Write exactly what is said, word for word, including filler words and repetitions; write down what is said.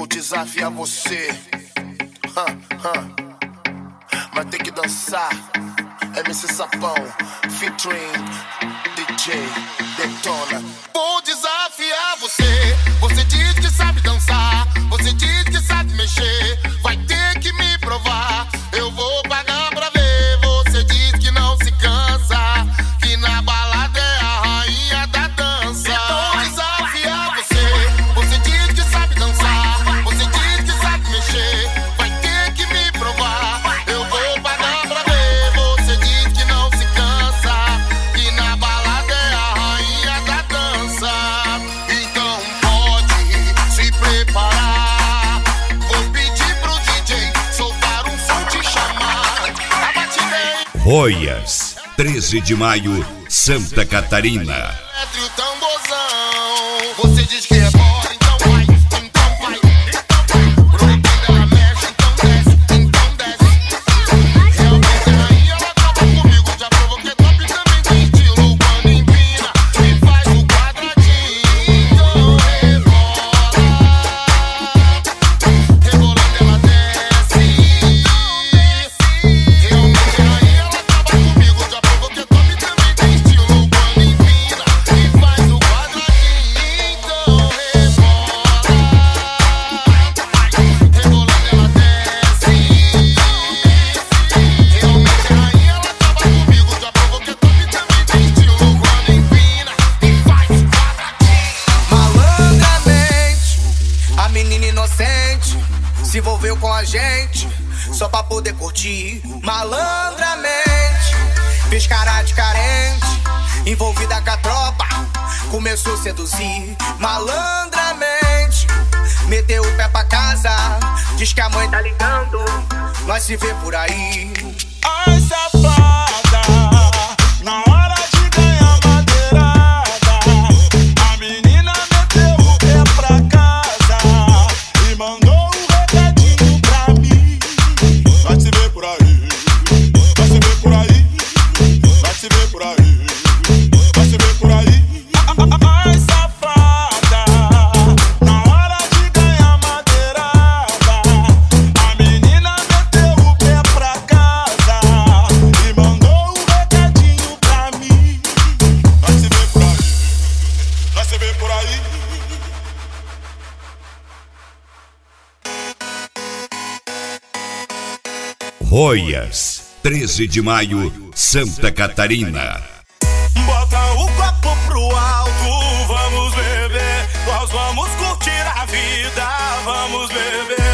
Vou desafiar você. Huh, huh. Vai ter que dançar. M C Sapão, featuring D J Detona. Vou desafiar você. Você diz que sabe dançar. Você diz que sabe mexer. Vai ter que me provar. Eu vou pagar pra ver. Você diz que não se cansa. Que na balada é a rainha da dança. Vou desafiar você. Você diz que sabe dançar. Você diz que sabe mexer. Vai ter que me provar. Eu vou pagar pra ver. Você diz que não se cansa. Que na balada é a rainha da dança. Então pode se preparar. Vou pedir pro D J soltar um som te chamar. A batida é Roias, treze de maio, Santa Catarina. entre o tamborzão. Você diz que é bora, então vai, então vai, então vai. Proibida ela mexe, então desce, então desce. Realmente a rainha ela acaba comigo. Já provoquei top também tem estilo. Quando empina e faz o quadradinho. Então rebola, rebolando ela desce. Realmente a rainha ela acaba comigo. Já provoquei top também tem estilo. Quando empina e faz o quadradinho. Então rebola, rebolando ela desce. Realmente a rainha ela acaba comigo. Já provoquei top também tem estilo. Quando empina e faz o quadradinho. Malandramente, a menina inocente se envolveu com a gente só pra poder curtir. Malandramente, fez cara de carente, envolvida com a tropa, começou a seduzir. Malandramente, meteu o pé pra casa, diz que a mãe tá ligando, nós se vê por aí. Ai, safada, na hora de ganhar madeirada, a menina meteu o pé pra casa e mandou um recadinho pra mim. Vai se ver por aí, vai se ver por aí, vai se ver por aí, vai se ver por aí. Ai, safada, na hora de ganhar madeirada, a menina meteu o pé pra casa e mandou um recadinho pra mim. Vai se ver por aí, vai se ver por aí. Roias, treze de maio, Santa Catarina. Bota o copo pro alto, vamos beber. Nós vamos curtir a vida, vamos beber.